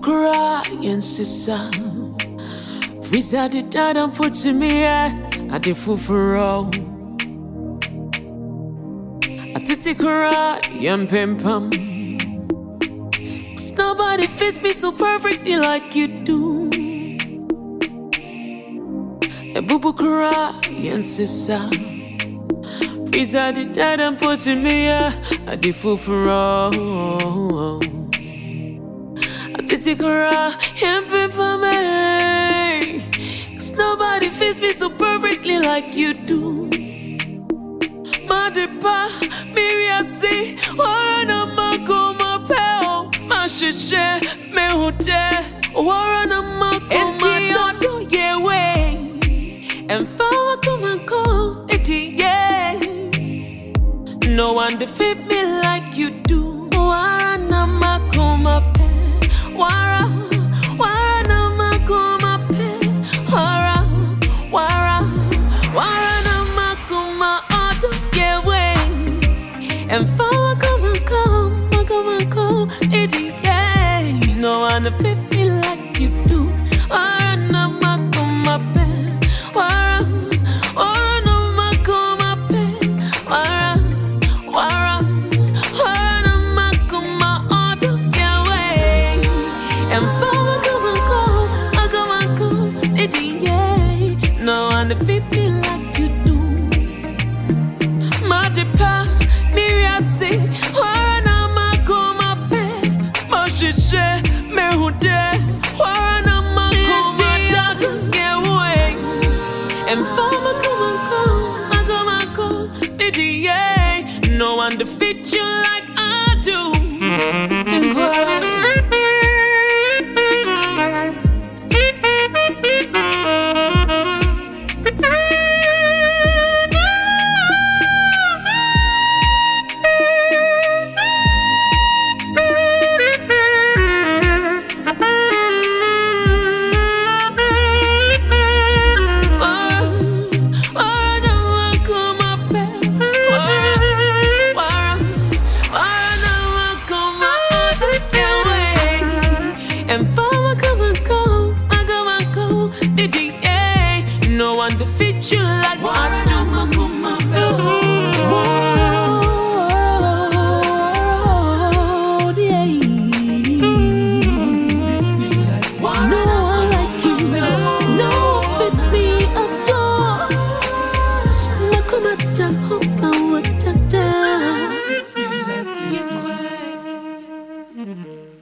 cry and sissa. Freeze at the dad and put to me at the fufuro. I titty cry and pimpum. Cause nobody fits me so perfectly like you do. A boo boo cry and sissa. Freeze at the dad and put to me at the fufuro. Titty cry and pimpum. Cause nobody fits me so perfectly like you do. Madepa, Miriasi, Warana Mako, my pal, my shisha, me hote, Warana Mako, my daughter, yeah, way, and Fama come and call it, yeah. No one defeat me like you do. Warana Mako, my pal, Warana Mako, my pal, Warana Mako, my auto, yeah, way. And Fama come and come, it, yeah. No one to fit me like you do. Warana Mako, my pal, Warana Mako, my pal, Warana Mako, my auto, yeah, way. And Fama come and come, it, yeah. No one to fit me like you do. Madepa, Miriasi, Warana Mako, my pal, my shisha, me hote, Warana Mako, my daughter, yeah, way. And Fama come and come, yeah. No one to fit you like I do. And and Fama come and come, it, yeah. No one to fit you like I do. What